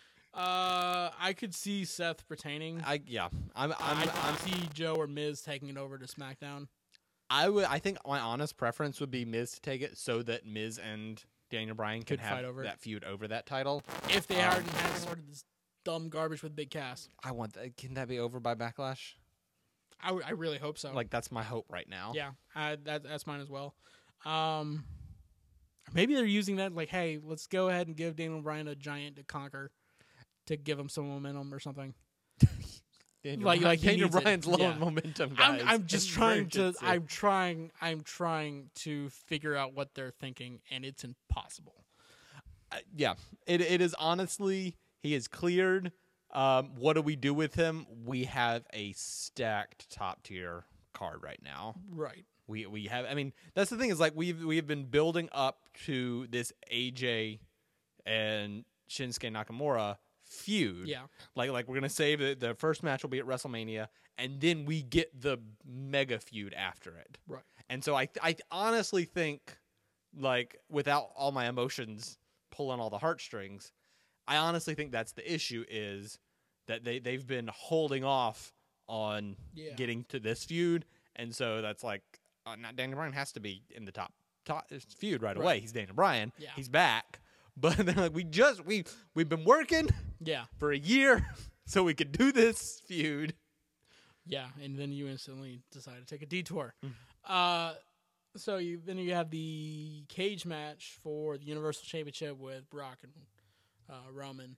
Uh, I could see Seth retaining. I yeah. I'm I I'm, could I'm see Joe or Miz taking it over to SmackDown. I would I think my honest preference would be Miz to take it so that Miz and Daniel Bryan can Could have fight over it. that feud over that title. If they Um, already had started this dumb garbage with Big Cass, I want that. Can that be over by Backlash? I, w- I really hope so. Like that's my hope right now. Yeah, I, that that's mine as well. Um, maybe they're using that like, hey, let's go ahead and give Daniel Bryan a giant to conquer, to give him some momentum or something. Daniel, Like- Bryan- like he Daniel needs it. Bryan's low Yeah. on momentum, guys. I'm I'm just It's trying to emergency. I'm trying I'm trying to figure out what they're thinking, and it's impossible. Uh, yeah, it it is honestly he is cleared. Um, what do we do with him? We have a stacked top tier card right now. Right. We we have. I mean, that's the thing is like we've we have been building up to this A J and Shinsuke Nakamura feud. Yeah. Like like we're gonna say that the first match will be at WrestleMania, and then we get the mega feud after it. Right. And so I I honestly think, like without all my emotions pulling all the heartstrings, I honestly think that's the issue is that they they've been holding off on Yeah. getting to this feud, and so that's like uh, not Daniel Bryan has to be in the top top feud right, Right. away. He's Daniel Bryan. Yeah. He's back. But they're like, we just we we've been working Yeah. for a year so we could do this feud. Yeah. And then you instantly decide to take a detour. Mm. Uh, so you then you have the cage match for the Universal Championship with Brock and uh, Roman.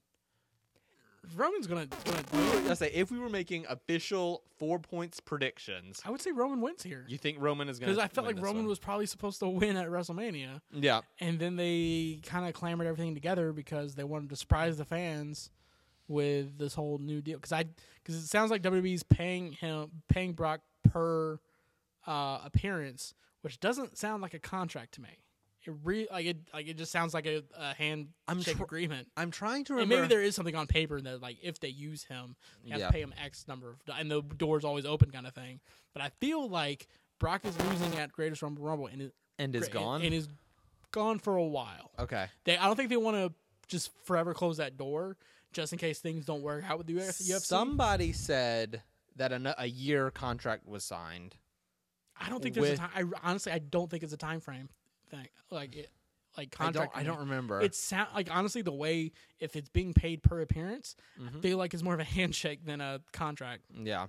Roman's gonna, gonna I say if we were making official four points predictions, I would say Roman wins here you think Roman is going to? because I felt like Roman was probably supposed to win at WrestleMania, Yeah, and then they kind of clamored everything together because they wanted to surprise the fans with this whole new deal. Because I because it sounds like W W E's paying him paying Brock per uh, appearance, which doesn't sound like a contract to me. It re like it like it just sounds like a, a handshake I'm tr- agreement. I'm trying to And remember. maybe there is something on paper that, like, if they use him, you have Yeah. to pay him X number of, and the door's always open, kind of thing. But I feel like Brock is losing at Greatest Rumble Rumble, and is, and is and- gone. and is gone for a while. okay. They, I don't think they want to just forever close that door, just in case things don't work out with the U F C. Somebody said that a, a year contract was signed. I don't think there's with- a time. I honestly, I don't think it's a time frame thing. Like it, like I don't. contract. I don't remember. It's sound like honestly the way if it's being paid per appearance, Mhm. I feel like it's more of a handshake than a contract. Yeah.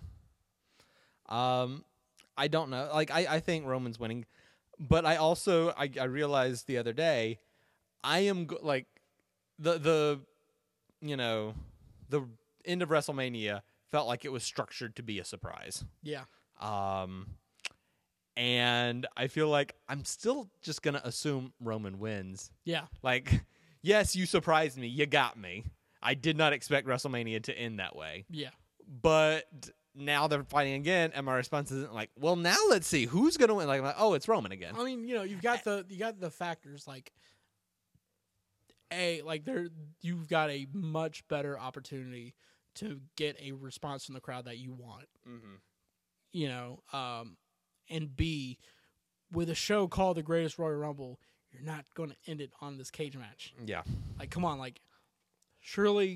Um, I don't know. Like, I, I think Roman's winning, but I also I, I realized the other day, I am go- like, the the, you know, the end of WrestleMania felt like it was structured to be a surprise. Yeah. Um, and I feel like I'm still just gonna assume Roman wins. Yeah. Like, yes, you surprised me. You got me. I did not expect WrestleMania to end that way. Yeah. But now they're fighting again, and my response isn't like, well, now let's see who's gonna win. Like, I'm like, oh, it's Roman again. I mean, you know, you've got the you got the factors like a like there you've got a much better opportunity to get a response from the crowd that you want. Mm-hmm. You know, um, and B, with a show called The Greatest Royal Rumble, you're not going to end it on this cage match. Yeah. Like, come on, like, surely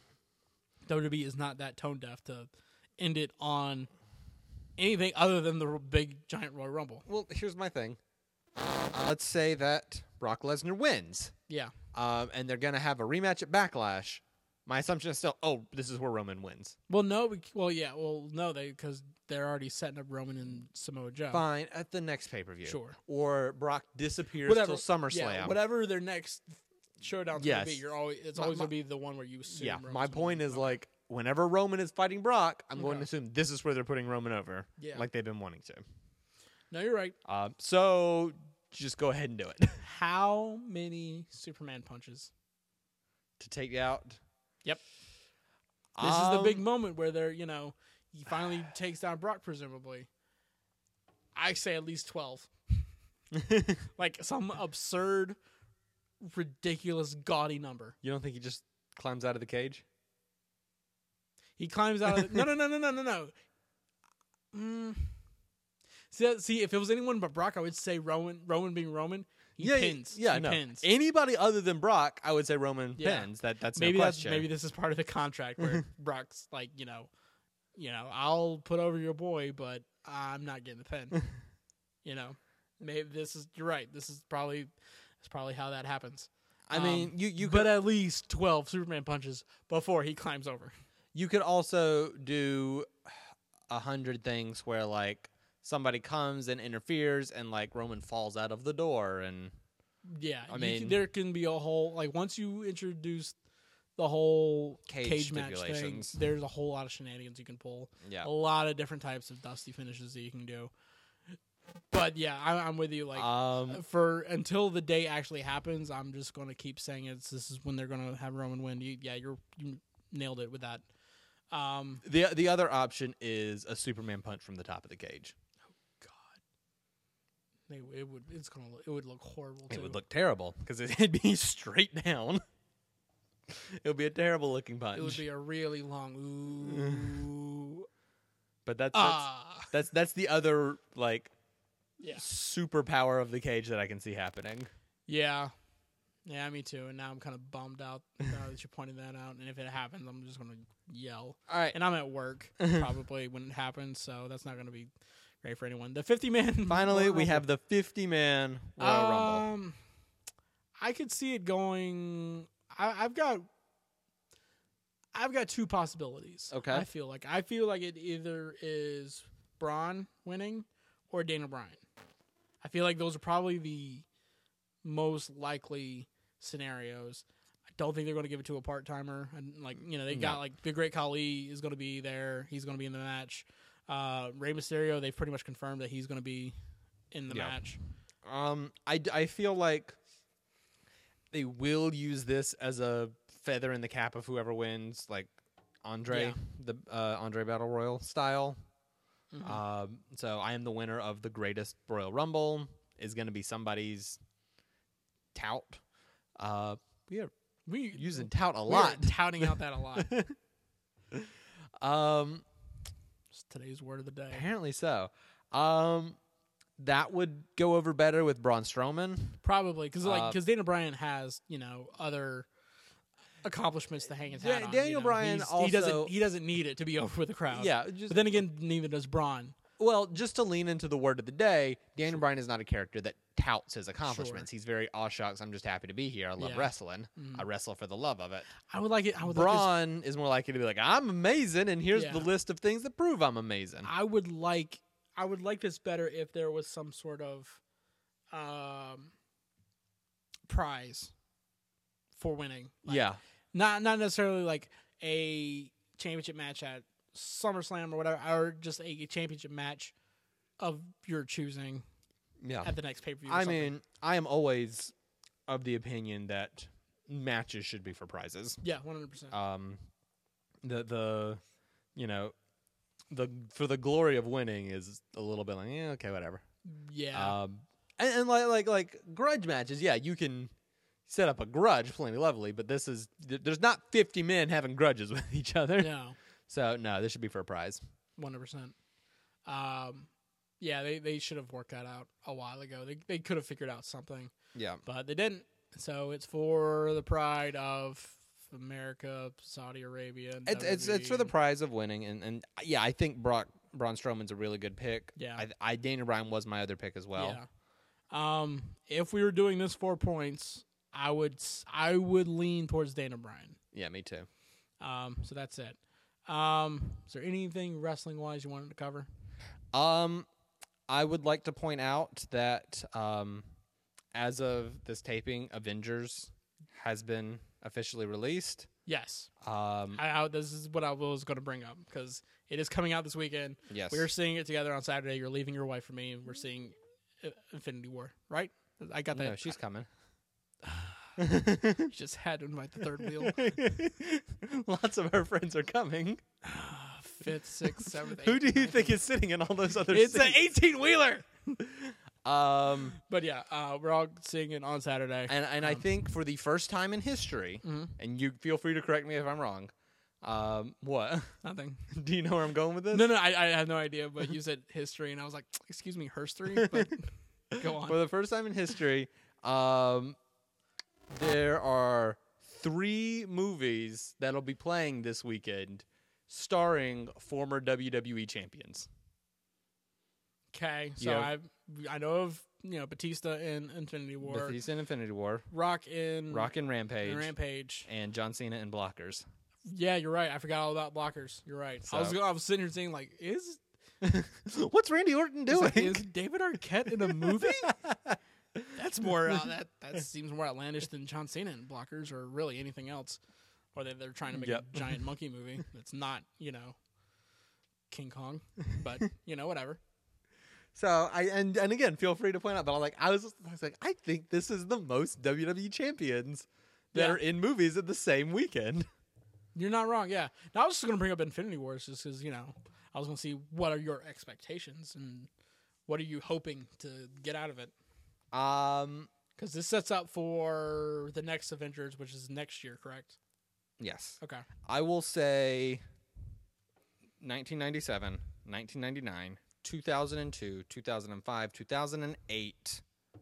W W E is not that tone deaf to end it on anything other than the big giant Royal Rumble. Well, here's my thing. Uh, let's say that Brock Lesnar wins, Yeah. um, and they're gonna have a rematch at Backlash. My assumption is still, oh, this is where Roman wins. Well, no. bec- Well, yeah. Well, no, they because they're already setting up Roman and Samoa Joe. Fine, at the next pay per view. Sure. Or Brock disappears Whatever. till SummerSlam. Yeah, whatever their next showdown's Yes. gonna be, you're always it's My- always my- gonna be the one where you assume. Yeah, Roman's my gonna point win. is Okay. like whenever Roman is fighting Brock, I'm going Okay. to assume this is where they're putting Roman over, Yeah. like they've been wanting to. No, you're right. Uh, so just go ahead and do it How many Superman punches? to take you out. Yep. This is the big Um, moment where they're, you know, he finally takes down Brock, presumably. I say at least twelve. Like some absurd, ridiculous, gaudy number. You don't think he just climbs out of the cage? He climbs out of the, no, no, no, no, no, no, no. Mm. See, see, if it was anyone but Brock, I would say Roman, Roman being Roman, he yeah, pins. Yeah, he no. pins. Anybody other than Brock, I would say Roman Yeah. pins. That that's maybe no that's question. maybe this is part of the contract where Brock's like, you know, you know, I'll put over your boy, but I'm not getting the pin. You know, maybe this is you're right. This is probably that's probably how that happens. I Um, mean, you you but could at least twelve Superman punches before he climbs over. you could also do a hundred things where like somebody comes and interferes, and like Roman falls out of the door, and Yeah, I you mean- can, there can be a whole like once you introduce the whole Cage cage, match thing, stipulations. there's a whole lot of shenanigans you can pull. yeah. A lot of different types of dusty finishes that you can do. But yeah, I, I'm with you. Like Um, for until the day actually happens, I'm just going to keep saying it's this is when they're going to have Roman win. You, yeah, you're you nailed it with that. Um, the the other option is a Superman punch from the top of the cage. God, they, it would it's gonna look, it would look horrible. It too. would look terrible because it'd be straight down. It would be a terrible looking punch. It would be a really long ooh. but that's that's, ah, that's that's the other like yeah, superpower of the cage that I can see happening. yeah, yeah. Me too. And now I'm kind of bummed out now that you pointed that out. And if it happens, I'm just gonna yell. All right. And I'm at work probably when it happens, so that's not gonna be great for anyone. The fifty man. Finally, Royal we Rumble. have the fifty man Royal Rumble. Um, I could see it going. I, I've got. I've got two possibilities. Okay. I feel like I feel like it either is Braun winning or Daniel Bryan. I feel like those are probably the most likely scenarios. I don't think they're going to give it to a part timer. And like you know, they got No. like the Great Khali is going to be there. He's going to be in the match. Uh, Rey Mysterio, they've pretty much confirmed that he's going to be in the Yeah. match. Um, I, d- I feel like they will use this as a feather in the cap of whoever wins, like Andre, Yeah. the uh, Andre Battle Royal style. Mhm. Um, so I am the winner of the greatest Royal Rumble. Is going to be somebody's tout. Uh, we are We using tout a we are lot. touting out that a lot. Um, It's today's word of the day. apparently so. Um, that would go over better with Braun Strowman. Probably because like Uh, because Daniel Bryan has you know other accomplishments to hang his Da- hat on. Daniel you know? Bryan He's- also- he doesn't he doesn't need it to be over with the crowd. Yeah, just but then again, neither does Braun. well, just to lean into the word of the day, Daniel Bryan is not a character that touts his accomplishments. Sure. He's very aw shucks. I'm just happy to be here. I love Yeah. wrestling. Mhm. I wrestle for the love of it. I would like it. I would like. Braun is more likely to be like, I'm amazing, and here's Yeah. the list of things that prove I'm amazing. This, I would like. I would like this better if there was some sort of um, prize for winning. Like, yeah, Not not necessarily like a championship match at SummerSlam or whatever, or just a championship match of your choosing yeah. at the next pay per view. I mean, I am always of the opinion that matches should be for prizes. yeah, one hundred percent. Um, the the, you know, the for the glory of winning is a little bit like, yeah, okay, whatever. Yeah. Um, and, and like like like grudge matches, yeah, you can set up a grudge plenty lovely, but this is th- there's not fifty men having grudges with each other. no. So no, this should be for a prize. one hundred percent. Um, yeah, they, they should have worked that out a while ago. They they could have figured out something, Yeah. but they didn't. So it's for the pride of America, Saudi Arabia. And It's it's it's for the W W E. prize of winning, and, and yeah, I think Brock Braun Strowman's a really good pick. Yeah. I, I Daniel Bryan was my other pick as well. Yeah. Um, if we were doing this four points, I would s- I would lean towards Dana Bryan. Yeah, me too. Um, so that's it. Um, is there anything wrestling wise you wanted to cover? Um, I would like to point out that um, as of this taping, Avengers has been officially released. Yes. Um, I, I, this is what I was going to bring up because it is coming out this weekend. yes, We're seeing it together on Saturday. You're leaving your wife for me. We're seeing uh, Infinity War, right? I got that. No, she's coming. You just had to invite the third wheel. Lots of her friends are coming. Fifth, sixth, seventh, eighth. Who do you ninth. think is sitting in all those other It's seats? an eighteen wheeler. Um, But yeah, uh, we're all seeing it on Saturday. and and I Um, think for the first time in history, Mhm. and you feel free to correct me if I'm wrong. Um, what? Nothing. Do you know where I'm going with this? No, no, I, I have no idea. But you said history, and I was like, "Excuse me, herstory." But go on. For the first time in history, um, there are three movies that'll be playing this weekend, starring former W W E champions. Okay, so Yeah. I I know of you know Batista in Infinity War, Batista in Infinity War, Rock in Rock and Rampage, in Rampage. and John Cena in Blockers. Yeah, you're right. I forgot all about blockers. You're right. I was So- I was sitting here saying like, is, What's Randy Orton is, doing? is David Arquette in a movie? That's more uh, that that seems more outlandish than John Cena in blockers or really anything else. Or they they're trying to make Yep. a giant monkey movie that's not you know King Kong, but you know whatever. So I and and again, feel free to point out, but I'm like, I was, I was like, I think this is the most W W E champions that Yeah. are in movies at the same weekend. You're not wrong. Yeah. Now, I was just going to bring up Infinity Wars just because, you know, I was going to see what are your expectations and what are you hoping to get out of it? Um, Because this sets up for the next Avengers, which is next year, correct? yes, Okay. I will say nineteen ninety-seven, nineteen ninety-nine, two thousand two, two thousand five, two thousand eight,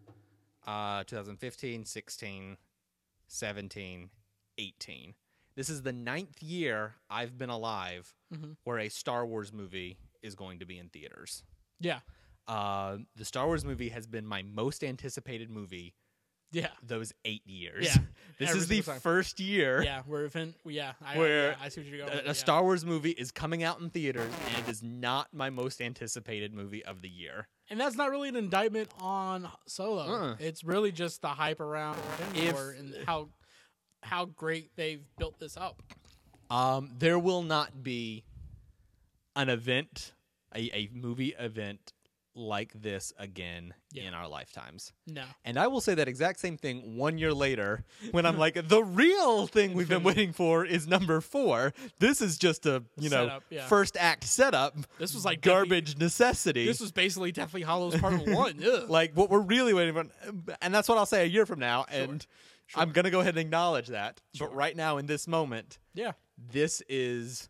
uh, twenty fifteen, sixteen, seventeen, eighteen. This is the ninth year I've been alive Mhm. where a Star Wars movie is going to be in theaters. Yeah. Uh, the Star Wars movie has been my most anticipated movie Yeah. those eight years. Yeah. This Every is the single time. first year Yeah. We're event. Yeah. I, Where yeah, I see what you're going a, with. a yeah. Star Wars movie is coming out in theaters, and it is not my most anticipated movie of the year. And that's not really an indictment on Solo. Uh-uh. It's really just the hype around Infinity If- War and how how great they've built this up. Um, there will not be an event, a, a movie event like this again Yeah. in our lifetimes. No. And I will say that exact same thing one year later when I'm like, the real thing we've been Infinity. waiting for is number four. This is just a, you know, Setup, yeah. first act setup. This was like garbage necessity. This was basically Deathly Hollows Part One. Ugh. like what we're really waiting for. And that's what I'll say a year from now. And I'm going to go ahead and acknowledge that. Sure. But right now in this moment, Yeah. this is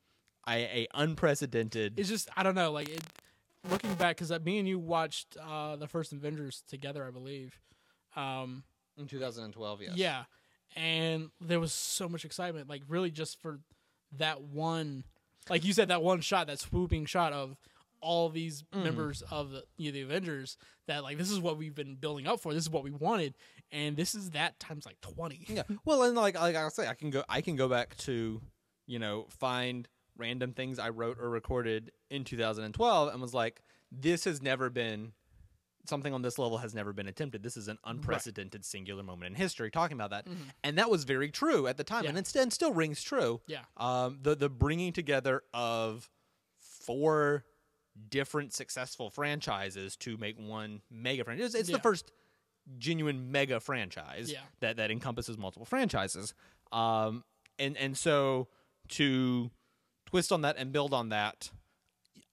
a, a unprecedented. It's just I don't know. Like it, looking back, because me and you watched uh, the first Avengers together, I believe. Um, in two thousand twelve, yes. yeah, and there was so much excitement. Like really, just for that one, like you said, that one shot, that swooping shot of all these Mm. members of the, you know, the Avengers. That like this is what we've been building up for. This is what we wanted, and this is that times like twenty. Yeah. Well, and like like I say, I can go I can go back to, you know, find random things I wrote or recorded in two thousand twelve and was like, this has never been something on this level has never been attempted. This is an unprecedented singular moment in history talking about that. And that was very true at the time, Yeah. and it st- and still rings true. Yeah. Um the the bringing together of four different successful franchises to make one mega franchise. It's, it's Yeah. the first genuine mega franchise Yeah. that, that encompasses multiple franchises. Um, and, and so to twist on that and build on that,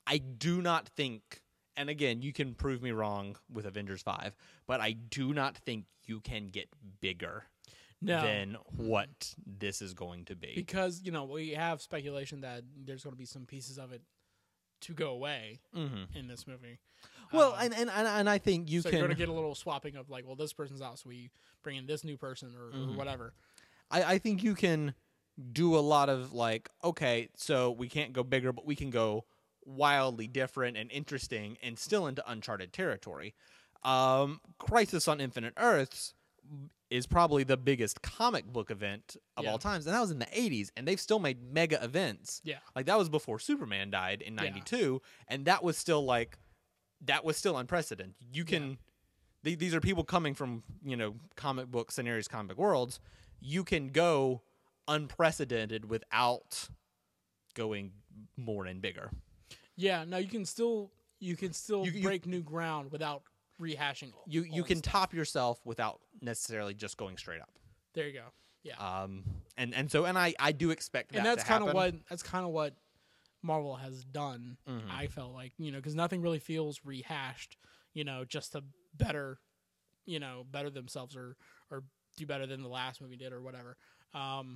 I do not think, and again, you can prove me wrong with Avengers five, but I do not think you can get bigger No. than what this is going to be. Because, you know, we have speculation that there's going to be some pieces of it to go away Mm-hmm. in this movie. Well, Um, and, and and and I think you so can. you're going to get a little swapping of like, well, this person's out, so we bring in this new person or, Mhm. or whatever. I, I think you can do a lot of like, okay, so we can't go bigger, but we can go wildly different and interesting and still into uncharted territory. Um, Crisis on Infinite Earths is probably the biggest comic book event of Yeah. all times, and that was in the eighties, and they've still made mega events. Yeah. Like that was before Superman died in Yeah. ninety-two, and that was still like that was still unprecedented. You can Yeah. th- these are people coming from, you know, comic book scenarios, comic book worlds. You can go unprecedented without going more and bigger. Yeah, no, you can still you can still You- you- break new ground without rehashing. You you old can stuff. top yourself without necessarily just going straight up. There you go. Yeah, Um, and and so and I I do expect that and that's to kind of happen. what that's kind of what Marvel has done. Mhm. I felt like, you know, because nothing really feels rehashed. You know, just to better, you know, better themselves or or do better than the last movie did or whatever. Um,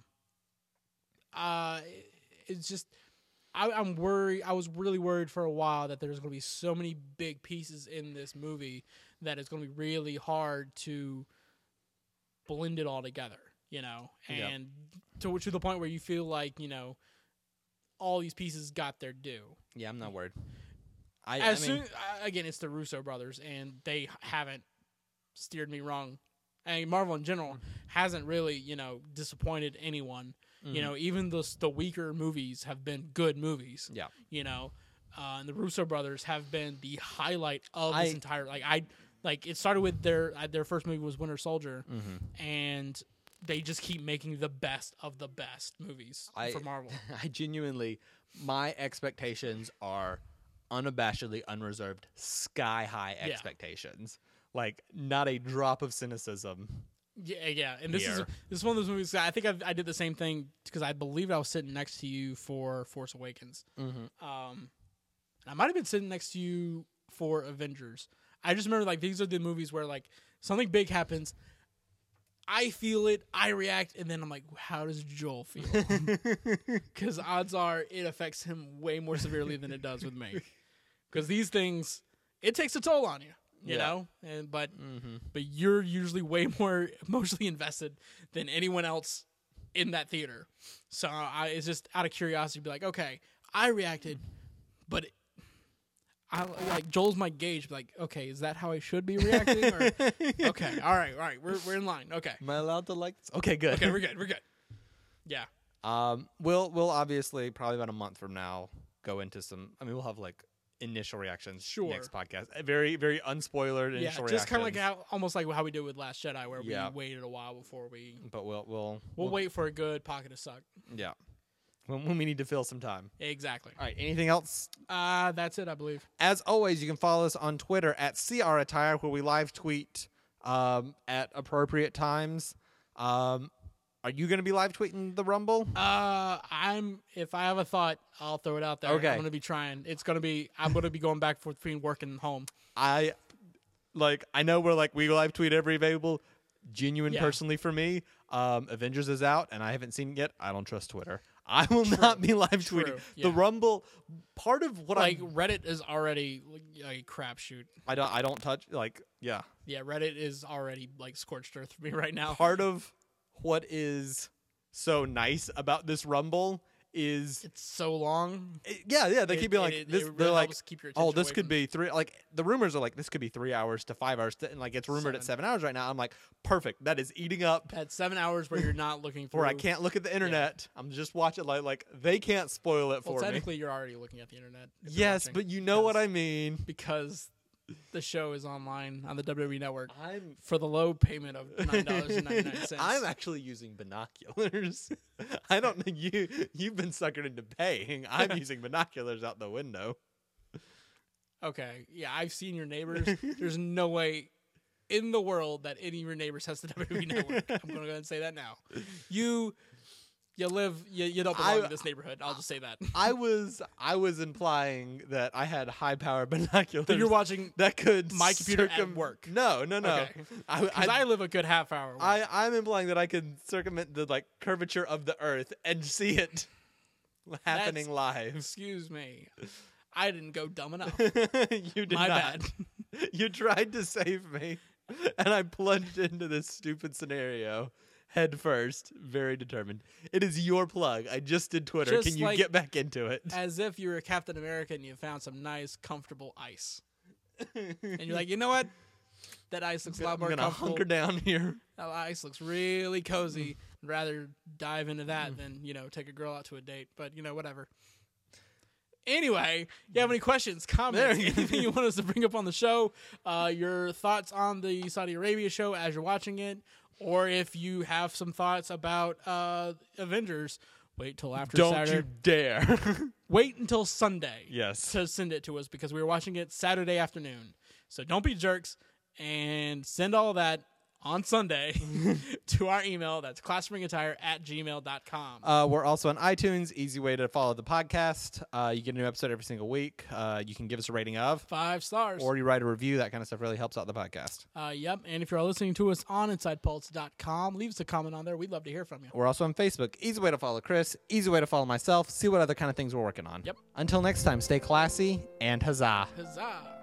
uh, it's just. I, I'm worried. I was really worried for a while that there's going to be so many big pieces in this movie that it's going to be really hard to blend it all together, you know, Yep. and to to the point where you feel like, you know, all these pieces got their due. Yeah, I'm not worried. I, As I mean, soon uh, again, it's the Russo brothers, and they haven't steered me wrong. And Marvel in general Mm-hmm. hasn't really, you know, disappointed anyone. You Mhm. know, even the the weaker movies have been good movies. yeah. You know, uh, and the Russo brothers have been the highlight of I- this entire. Like I, like it started with their uh, their first movie was Winter Soldier, Mm-hmm. and they just keep making the best of the best movies I- for Marvel. I genuinely, my expectations are unabashedly, unreserved, sky high Yeah. expectations. Like not a drop of cynicism. Yeah, yeah, and this is Here. this is one of those movies. I think I've, I did the same thing because I believe I was sitting next to you for Force Awakens. Mm-hmm. Um, I might have been sitting next to you for Avengers. I just remember like these are the movies where like something big happens, I feel it, I react, and then I'm like, how does Joel feel? Because odds are it affects him way more severely than it does with me. Because these things, it takes a toll on you. You Yeah. know, and but Mm-hmm. but you're usually way more emotionally invested than anyone else in that theater. So I, it's just out of curiosity, be like, okay, I reacted, but it, I like Joel's my gauge. Be like, okay, is that how I should be reacting? Or, okay, all right, all right, we're we're in line. Okay, Am I allowed to like this? Okay, good. okay, we're good, we're good. Yeah, Um, we'll we'll obviously probably about a month from now go into some. I mean, we'll have like initial reactions. Sure. Next podcast, A very very unspoilered yeah, initial just kind of like reactions. how almost like how we did with Last Jedi, where Yeah. we waited a while before we But we'll we'll we'll wait for a good pocket to suck. Yeah, when, when we need to fill some time. Exactly. All right. Anything else? Uh that's it, I believe. As always, you can follow us on Twitter at C R Attire, where we live tweet um, at appropriate times. Um, are you going to be live tweeting the Rumble? Uh, I'm. If I have a thought, I'll throw it out there. Okay. I'm gonna be trying. It's gonna be. I'm gonna be going back and forth between work and home. I like. I know we're like we live tweet every available. Genuine, Yeah. personally for me, um, Avengers is out, and I haven't seen it yet. I don't trust Twitter. I will not be live True, tweeting yeah. the Rumble. Part of what Like I Reddit is already like, a crapshoot. I don't I don't touch like yeah. Yeah, Reddit is already like scorched earth for me right now. Part of what is so nice about this Rumble is It's so long. it- yeah, yeah. They It- keep being like it- this. it really they're like, helps keep your oh, attention this away could from- be three. Like the rumors are like this could be three hours to five hours, to, and like it's rumored at Seven. seven hours right now. I'm like, perfect. That is eating up. At seven hours where you're not looking for. Where I can't look at the internet. I'm just watching like like they can't spoil it Well, for me. technically, you're already looking at the internet. if you're Yes, watching, but you know what because- I mean. because the show is online on the W W E Network I'm for the low payment of nine dollars and ninety nine cents. I'm actually using binoculars. I don't know you. You've been suckered into paying. I'm using binoculars out the window. Okay, yeah, I've seen your neighbors. There's no way in the world that any of your neighbors has the W W E Network. I'm going to go ahead and say that now. You You live, you, you don't belong I- in this neighborhood. I'll just say that. I was I was implying that I had high power binoculars. But you're watching that could my computer at circum- work. No, no, no. Okay. I, Because I, I, live a good half hour away. I I'm implying that I could circumvent the like curvature of the Earth and see it happening live. Excuse me. I didn't go dumb enough. You did My not. bad. You tried to save me, and I plunged into this stupid scenario head first, very determined. It is your plug. I just did Twitter. Just Can you like- get back into it? As if you were Captain America and you found some nice, comfortable ice. And you're like, you know what? That ice looks a lot I'm more gonna comfortable. hunker down here. That ice looks really cozy. I'd rather dive into that than, you know, take a girl out to a date. But, you know, whatever. Anyway, you have any questions, comments, There you go. anything you want us to bring up on the show, uh, your thoughts on the Saudi Arabia show as you're watching it, or if you have some thoughts about uh, Avengers, wait till after Don't Saturday. you dare. Wait until Sunday Yes. to send it to us because we were watching it Saturday afternoon. So don't be jerks and send all that on Sunday to our email. That's classroomingentire at gmail dot com. Uh, we're also on iTunes. Easy way to follow the podcast. Uh, you get a new episode every single week. Uh, you can give us a rating of, Five stars. or you write a review. That kind of stuff really helps out the podcast. Uh, yep. And if you're listening to us on inside pulse dot com, leave us a comment on there. We'd love to hear from you. We're also on Facebook. Easy way to follow Chris. Easy way to follow myself. See what other kind of things we're working on. Yep. Until next time, stay classy and huzzah. Huzzah.